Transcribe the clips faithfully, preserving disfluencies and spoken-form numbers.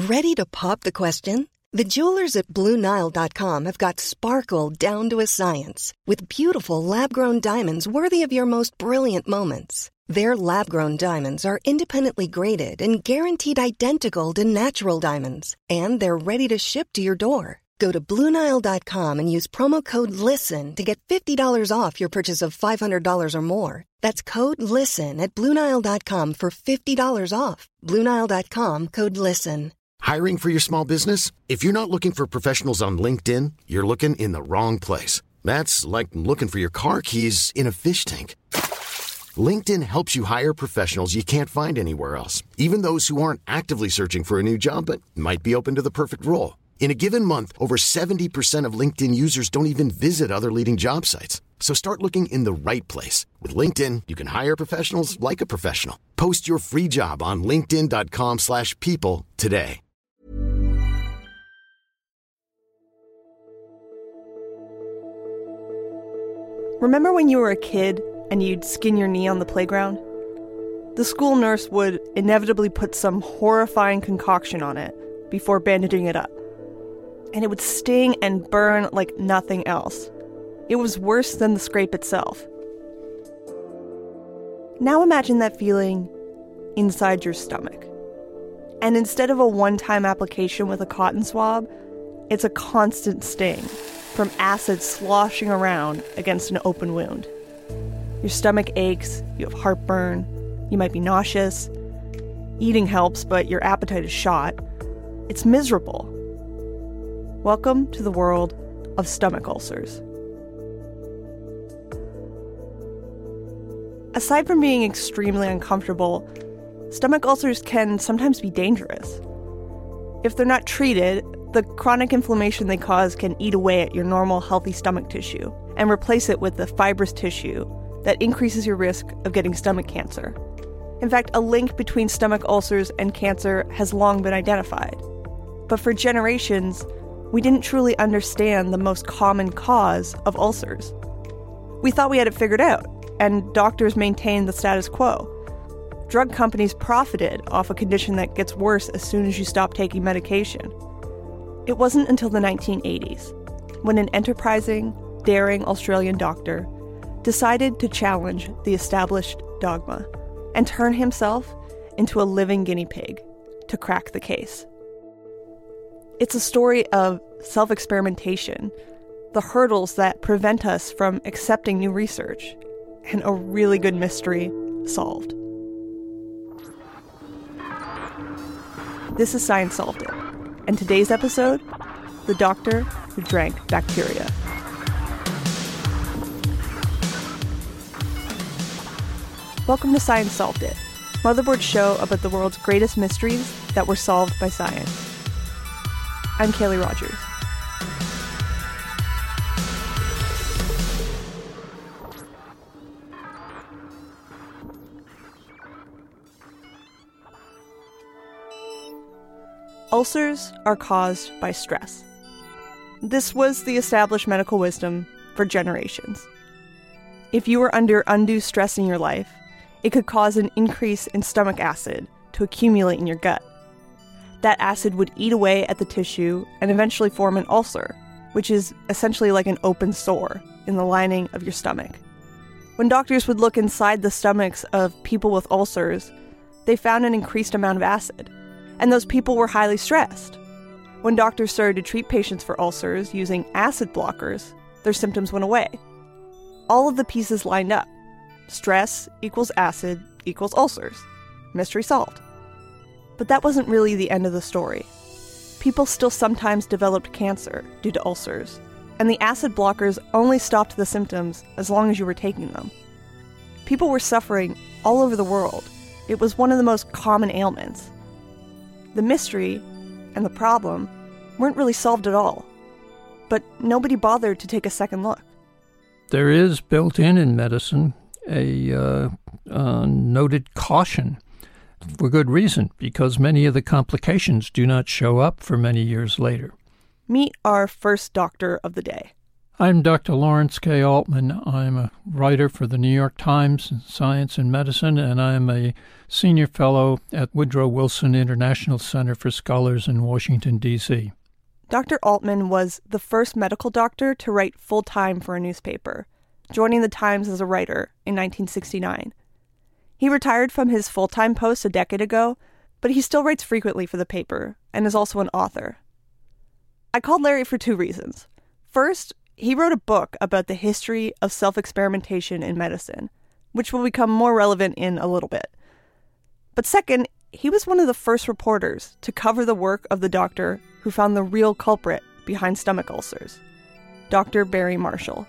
Ready to pop the question? The jewelers at Blue Nile dot com have got sparkle down to a science with beautiful lab-grown diamonds worthy of your most brilliant moments. Their lab-grown diamonds are independently graded and guaranteed identical to natural diamonds, and they're ready to ship to your door. Go to Blue Nile dot com and use promo code LISTEN to get fifty dollars off your purchase of five hundred dollars or more. That's code LISTEN at Blue Nile dot com for fifty dollars off. Blue Nile dot com, code LISTEN. Hiring for your small business? If you're not looking for professionals on LinkedIn, you're looking in the wrong place. That's like looking for your car keys in a fish tank. LinkedIn helps you hire professionals you can't find anywhere else, even those who aren't actively searching for a new job but might be open to the perfect role. In a given month, over seventy percent of LinkedIn users don't even visit other leading job sites. So start looking in the right place. With LinkedIn, you can hire professionals like a professional. Post your free job on linkedin dot com slash people today. Remember when you were a kid and you'd skin your knee on the playground? The school nurse would inevitably put some horrifying concoction on it before bandaging it up. And it would sting and burn like nothing else. It was worse than the scrape itself. Now imagine that feeling inside your stomach. And instead of a one-time application with a cotton swab, it's a constant sting from acid sloshing around against an open wound. Your stomach aches, you have heartburn, you might be nauseous. Eating helps, but your appetite is shot. It's miserable. Welcome to the world of stomach ulcers. Aside from being extremely uncomfortable, stomach ulcers can sometimes be dangerous. If they're not treated, the chronic inflammation they cause can eat away at your normal healthy stomach tissue and replace it with the fibrous tissue that increases your risk of getting stomach cancer. In fact, a link between stomach ulcers and cancer has long been identified. But for generations, we didn't truly understand the most common cause of ulcers. We thought we had it figured out, and doctors maintained the status quo. Drug companies profited off a condition that gets worse as soon as you stop taking medication. It wasn't until the nineteen eighties, when an enterprising, daring Australian doctor decided to challenge the established dogma and turn himself into a living guinea pig to crack the case. It's a story of self-experimentation, the hurdles that prevent us from accepting new research, and a really good mystery solved. This is Science Solved It, and today's episode, The Doctor Who Drank Bacteria. Welcome to Science Solved It, Motherboard's show about the world's greatest mysteries that were solved by science. I'm Kaylee Rogers. Ulcers are caused by stress. This was the established medical wisdom for generations. If you were under undue stress in your life, it could cause an increase in stomach acid to accumulate in your gut. That acid would eat away at the tissue and eventually form an ulcer, which is essentially like an open sore in the lining of your stomach. When doctors would look inside the stomachs of people with ulcers, they found an increased amount of acid, and those people were highly stressed. When doctors started to treat patients for ulcers using acid blockers, their symptoms went away. All of the pieces lined up. Stress equals acid equals ulcers. Mystery solved. But that wasn't really the end of the story. People still sometimes developed cancer due to ulcers, and the acid blockers only stopped the symptoms as long as you were taking them. People were suffering all over the world. It was one of the most common ailments. The mystery and the problem weren't really solved at all, but nobody bothered to take a second look. There is built in in medicine a uh, uh, noted caution, for good reason, because many of the complications do not show up for many years later. Meet our first doctor of the day. I'm Doctor Lawrence K. Altman. I'm a writer for the New York Times in Science and Medicine, and I'm a senior fellow at Woodrow Wilson International Center for Scholars in Washington, D C Doctor Altman was the first medical doctor to write full-time for a newspaper, joining the Times as a writer in nineteen sixty-nine. He retired from his full-time post a decade ago, but he still writes frequently for the paper and is also an author. I called Larry for two reasons. First, he wrote a book about the history of self-experimentation in medicine, which will become more relevant in a little bit. But second, he was one of the first reporters to cover the work of the doctor who found the real culprit behind stomach ulcers, Doctor Barry Marshall.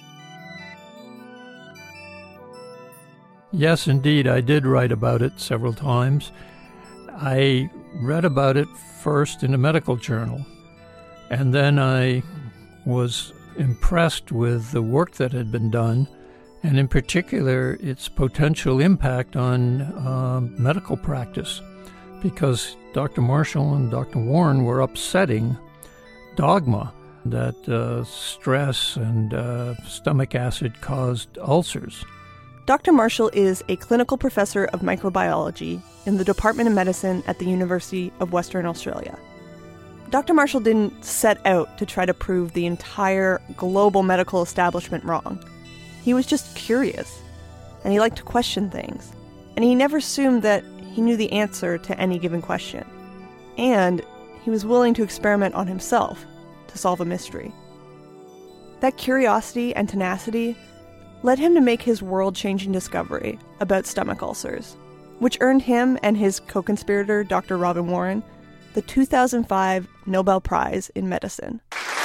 Yes, indeed, I did write about it several times. I read about it first in a medical journal, and then I was impressed with the work that had been done, and in particular its potential impact on uh, medical practice, because Doctor Marshall and Doctor Warren were upsetting dogma that uh, stress and uh, stomach acid caused ulcers. Doctor Marshall is a clinical professor of microbiology in the Department of Medicine at the University of Western Australia. Doctor Marshall didn't set out to try to prove the entire global medical establishment wrong. He was just curious, and he liked to question things, and he never assumed that he knew the answer to any given question. And he was willing to experiment on himself to solve a mystery. That curiosity and tenacity led him to make his world-changing discovery about stomach ulcers, which earned him and his co-conspirator, Doctor Robin Warren, the two thousand five Nobel Prize in Medicine.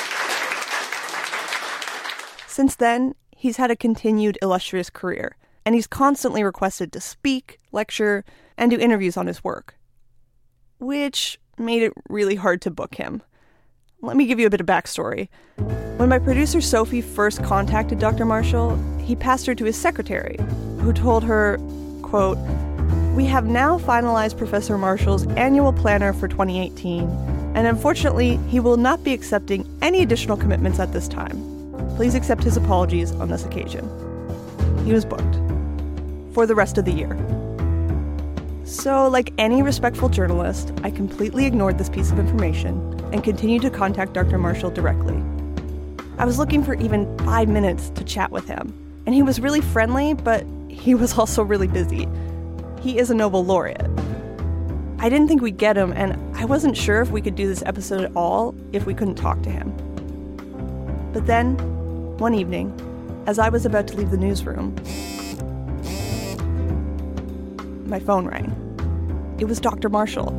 Since then, he's had a continued illustrious career, and he's constantly requested to speak, lecture, and do interviews on his work, which made it really hard to book him. Let me give you a bit of backstory. When my producer Sophie first contacted Doctor Marshall, he passed her to his secretary, who told her, quote, "We have now finalized Professor Marshall's annual planner for twenty eighteen, and unfortunately, he will not be accepting any additional commitments at this time. Please accept his apologies on this occasion." He was booked for the rest of the year. So, like any respectful journalist, I completely ignored this piece of information and continued to contact Doctor Marshall directly. I was looking for even five minutes to chat with him, and he was really friendly, but he was also really busy. He is a Nobel laureate. I didn't think we'd get him, and I wasn't sure if we could do this episode at all if we couldn't talk to him. But then, one evening, as I was about to leave the newsroom, my phone rang. It was Doctor Marshall.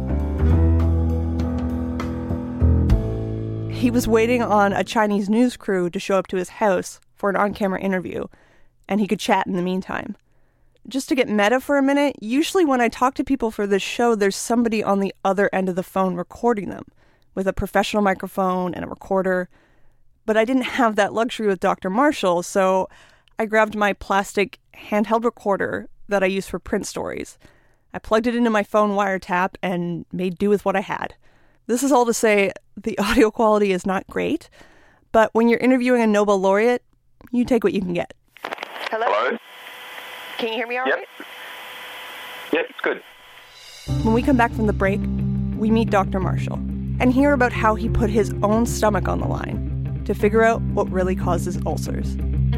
He was waiting on a Chinese news crew to show up to his house for an on-camera interview, and he could chat in the meantime. Just to get meta for a minute, usually when I talk to people for this show, there's somebody on the other end of the phone recording them with a professional microphone and a recorder. But I didn't have that luxury with Doctor Marshall, so I grabbed my plastic handheld recorder that I use for print stories. I plugged it into my phone wiretap and made do with what I had. This is all to say the audio quality is not great, but when you're interviewing a Nobel laureate, you take what you can get. Hello? Hello? Can you hear me all yep. right? Yep, it's good. When we come back from the break, we meet Doctor Marshall and hear about how he put his own stomach on the line to figure out what really causes ulcers.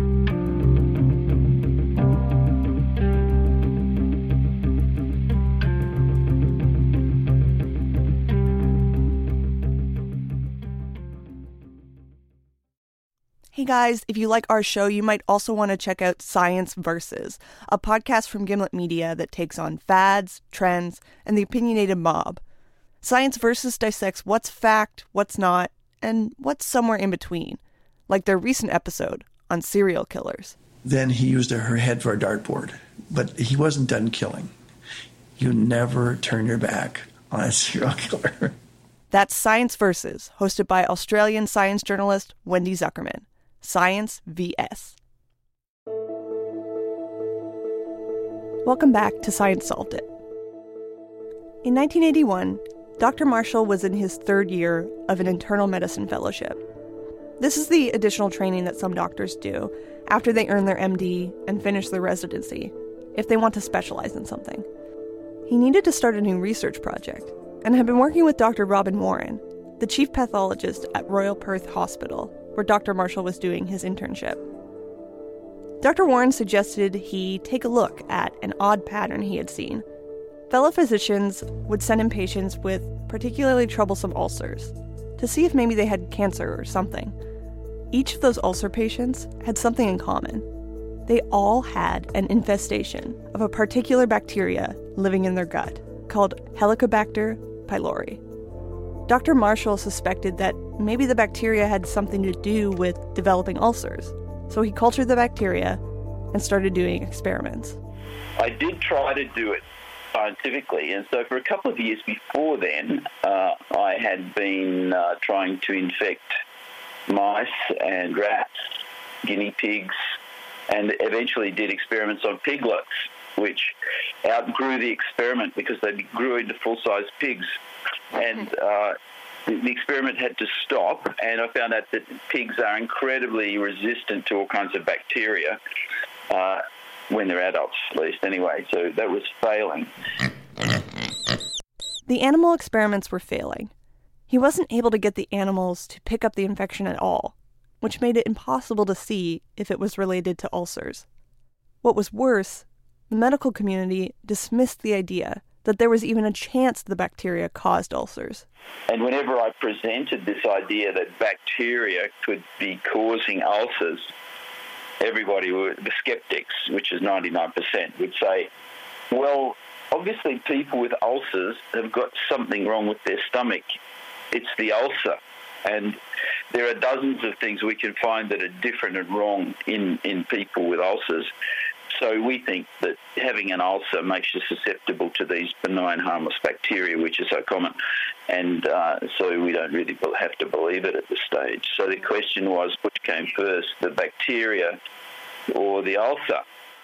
Hey guys, if you like our show, you might also want to check out Science Versus, a podcast from Gimlet Media that takes on fads, trends, and the opinionated mob. Science Versus dissects what's fact, what's not, and what's somewhere in between, like their recent episode on serial killers. Then he used her head for a dartboard, but he wasn't done killing. You never turn your back on a serial killer. That's Science Versus, hosted by Australian science journalist Wendy Zuckerman. Science V S. Welcome back to Science Solved It. In nineteen eighty-one, Doctor Marshall was in his third year of an internal medicine fellowship. This is the additional training that some doctors do after they earn their M D and finish their residency, if they want to specialize in something. He needed to start a new research project, and had been working with Doctor Robin Warren, the chief pathologist at Royal Perth Hospital, where Doctor Marshall was doing his internship. Doctor Warren suggested he take a look at an odd pattern he had seen. Fellow physicians would send him patients with particularly troublesome ulcers to see if maybe they had cancer or something. Each of those ulcer patients had something in common. They all had an infestation of a particular bacteria living in their gut called Helicobacter pylori. Doctor Marshall suspected that maybe the bacteria had something to do with developing ulcers, so he cultured the bacteria and started doing experiments. I did try to do it scientifically, and so for a couple of years before then, uh, I had been uh, trying to infect mice and rats, guinea pigs, and eventually did experiments on piglets, which outgrew the experiment because they grew into full-size pigs. And uh, the, the experiment had to stop, and I found out that pigs are incredibly resistant to all kinds of bacteria, uh, when they're adults, at least, anyway. So that was failing. The animal experiments were failing. He wasn't able to get the animals to pick up the infection at all, which made it impossible to see if it was related to ulcers. What was worse, the medical community dismissed the idea that there was even a chance the bacteria caused ulcers. And whenever I presented this idea that bacteria could be causing ulcers, everybody, the skeptics, which is ninety-nine percent, would say, well, obviously people with ulcers have got something wrong with their stomach. It's the ulcer. And there are dozens of things we can find that are different and wrong in, in people with ulcers. So we think that having an ulcer makes you susceptible to these benign, harmless bacteria, which are so common. And uh, so we don't really have to believe it at this stage. So the question was, which came first, the bacteria or the ulcer?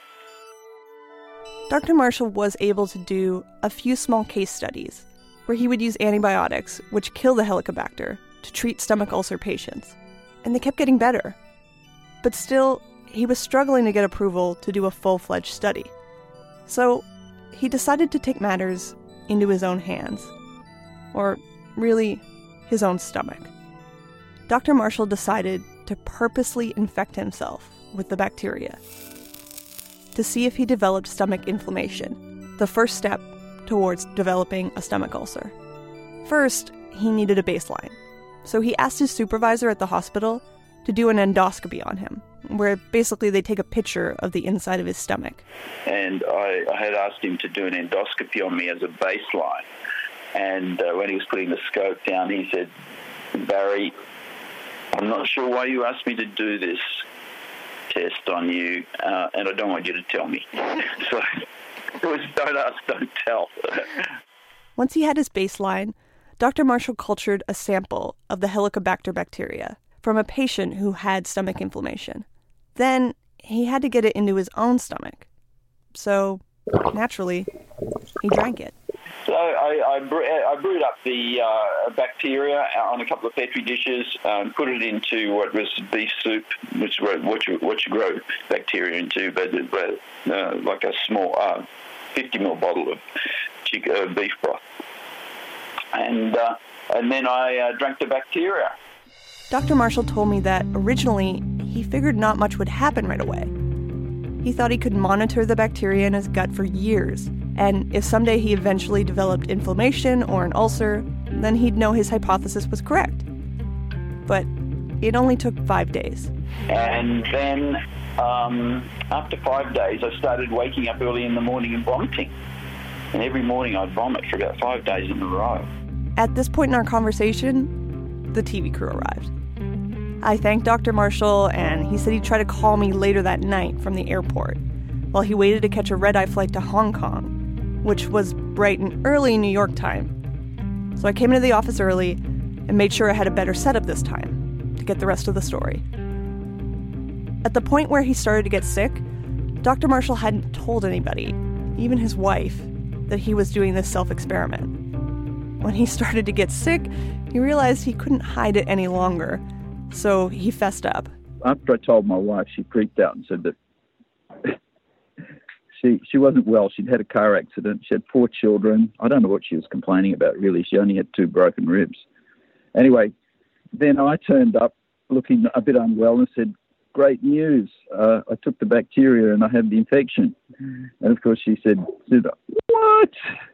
Doctor Marshall was able to do a few small case studies where he would use antibiotics, which kill the Helicobacter, to treat stomach ulcer patients. And they kept getting better. But still, he was struggling to get approval to do a full-fledged study. So he decided to take matters into his own hands. Or really, his own stomach. Doctor Marshall decided to purposely infect himself with the bacteria to see if he developed stomach inflammation, the first step towards developing a stomach ulcer. First, he needed a baseline. So he asked his supervisor at the hospital to do an endoscopy on him, where basically they take a picture of the inside of his stomach. And I, I had asked him to do an endoscopy on me as a baseline. And uh, when he was putting the scope down, he said, Barry, I'm not sure why you asked me to do this test on you, uh, and I don't want you to tell me. So it was don't ask, don't tell. Once he had his baseline, Doctor Marshall cultured a sample of the Helicobacter bacteria from a patient who had stomach inflammation. Then he had to get it into his own stomach. So, naturally, he drank it. So I, I, bre- I brewed up the uh, bacteria on a couple of Petri dishes, um, put it into what was beef soup, which is what you, what you grow bacteria into, but uh, like a small uh, fifty milliliter bottle of chicken, uh, beef broth. And, uh, and then I uh, drank the bacteria. Doctor Marshall told me that originally he figured not much would happen right away. He thought he could monitor the bacteria in his gut for years, and if someday he eventually developed inflammation or an ulcer, then he'd know his hypothesis was correct. But it only took five days. And then um, after five days, I started waking up early in the morning and vomiting. And every morning I'd vomit for about five days in a row. At this point in our conversation, the T V crew arrived. I thanked Doctor Marshall, and he said he'd try to call me later that night from the airport while he waited to catch a red-eye flight to Hong Kong, which was bright and early New York time. So I came into the office early and made sure I had a better setup this time to get the rest of the story. At the point where he started to get sick, Doctor Marshall hadn't told anybody, even his wife, that he was doing this self-experiment. When he started to get sick, he realized he couldn't hide it any longer, so he fessed up. After I told my wife, she freaked out and said that she she wasn't well. She'd had a car accident. She had four children. I don't know what she was complaining about, really. She only had two broken ribs. Anyway, then I turned up looking a bit unwell and said, great news. Uh, I took the bacteria and I had the infection. And, of course, she said, said what?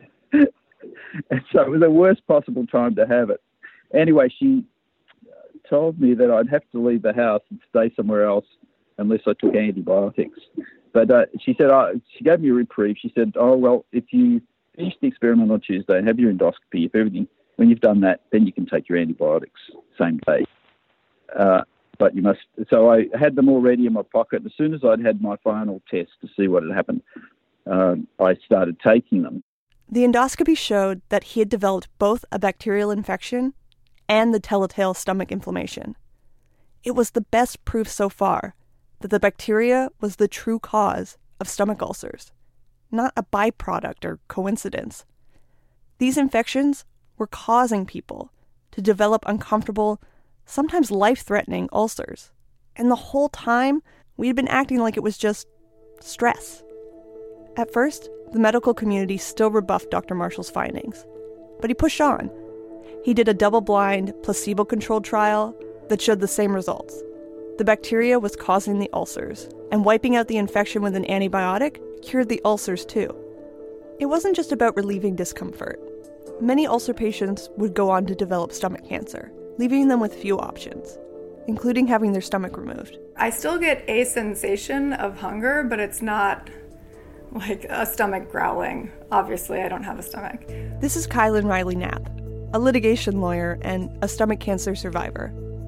And so it was the worst possible time to have it. Anyway, she told me that I'd have to leave the house and stay somewhere else unless I took antibiotics. But uh, she said, uh, she gave me a reprieve. She said, oh, well, if you finish the experiment on Tuesday and have your endoscopy, if everything, when you've done that, then you can take your antibiotics same day. Uh, but you must, so I had them all ready in my pocket. As soon as I'd had my final test to see what had happened, uh, I started taking them. The endoscopy showed that he had developed both a bacterial infection and the telltale stomach inflammation. It was the best proof so far that the bacteria was the true cause of stomach ulcers, not a byproduct or coincidence. These infections were causing people to develop uncomfortable, sometimes life-threatening ulcers. And the whole time, we had been acting like it was just stress. At first, the medical community still rebuffed Doctor Marshall's findings, but he pushed on. He did a double-blind, placebo-controlled trial that showed the same results. The bacteria was causing the ulcers, and wiping out the infection with an antibiotic cured the ulcers too. It wasn't just about relieving discomfort. Many ulcer patients would go on to develop stomach cancer, leaving them with few options, including having their stomach removed. I still get a sensation of hunger, but it's not like a stomach growling. Obviously, I don't have a stomach. This is Kylan Riley Knapp, a litigation lawyer and a stomach cancer survivor.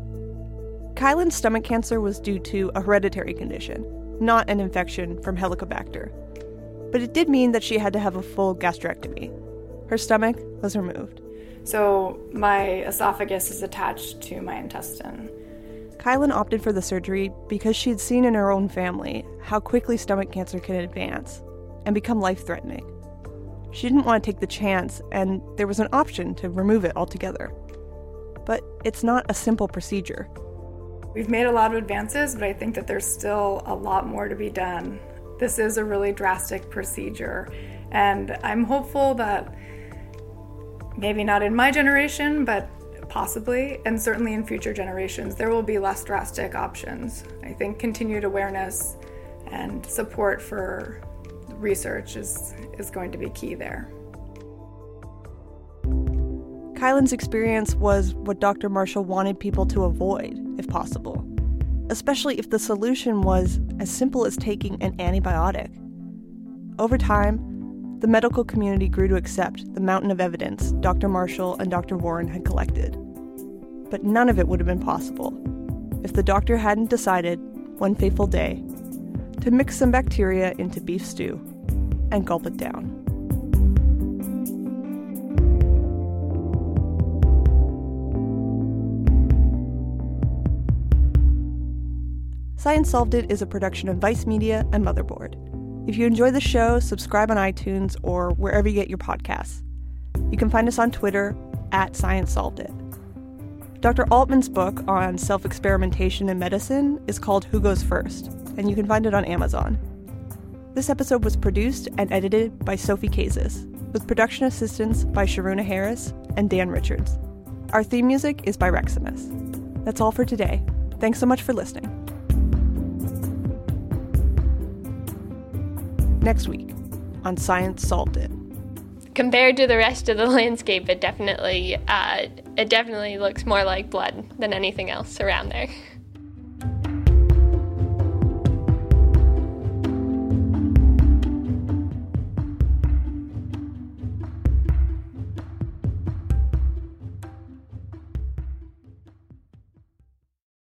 Kylan's stomach cancer was due to a hereditary condition, not an infection from Helicobacter. But it did mean that she had to have a full gastrectomy. Her stomach was removed. So my esophagus is attached to my intestine. Kylan opted for the surgery because she had seen in her own family how quickly stomach cancer can advance and become life-threatening. She didn't want to take the chance, and there was an option to remove it altogether. But it's not a simple procedure. We've made a lot of advances, but I think that there's still a lot more to be done. This is a really drastic procedure, and I'm hopeful that maybe not in my generation, but possibly, and certainly in future generations, there will be less drastic options. I think continued awareness and support for research is, is going to be key there. Kylan's experience was what Doctor Marshall wanted people to avoid, if possible, especially if the solution was as simple as taking an antibiotic. Over time, the medical community grew to accept the mountain of evidence Doctor Marshall and Doctor Warren had collected. But none of it would have been possible if the doctor hadn't decided, one fateful day, to mix some bacteria into beef stew and gulp it down. Science Solved It is a production of Vice Media and Motherboard. If you enjoy the show, subscribe on iTunes or wherever you get your podcasts. You can find us on Twitter at Science Solved It. Doctor Altman's book on self-experimentation in medicine is called Who Goes First, and you can find it on Amazon. This episode was produced and edited by Sophie Kazis, with production assistance by Sharuna Harris and Dan Richards. Our theme music is by Reximus. That's all for today. Thanks so much for listening. Next week on Science Solved It. Compared to the rest of the landscape, it definitely, uh, it definitely looks more like blood than anything else around there.